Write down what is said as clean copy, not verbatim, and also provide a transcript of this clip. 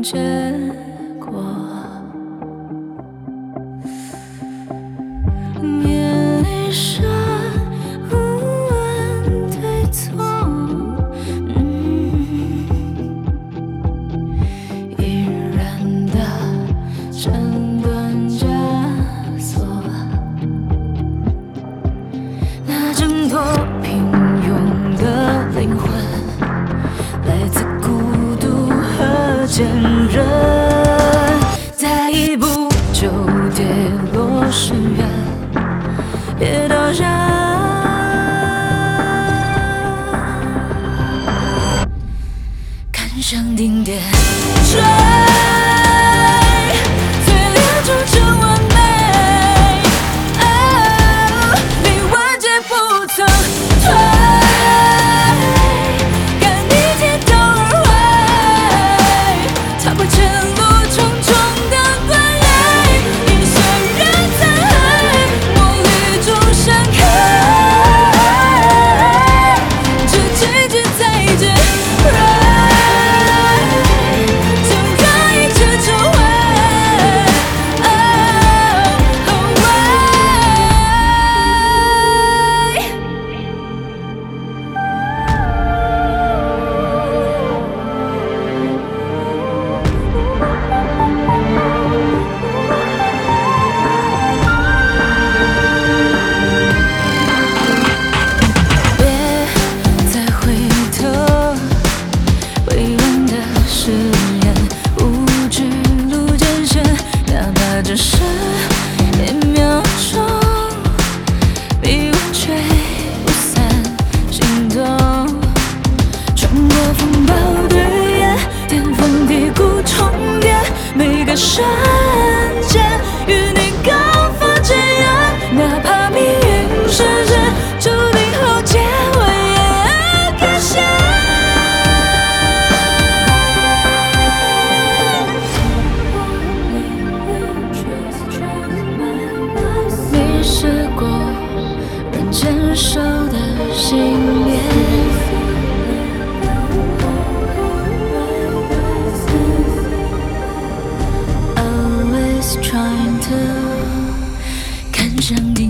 结果。面里是无问对错，依然的诊断枷锁，那挣脱平庸的灵魂，来自孤独和坚韧，再一步就跌落深渊，别多想，看向顶点，追，最留住真完美，离完结不曾退，敢一天都而回，踏破前路重重的关隘，一些人残骸，磨砺中闪开，这季节再见。就让一切成灰。别再回头，微软的誓言，无指路艰险，哪怕只是1秒钟，比完全不散心动，穿过风暴的眼，巅峰低谷重叠，每个瞬间与你高峰接壤，哪怕命运是人注定后结尾也感谢。你是过人坚守的信念。Always trying to 看向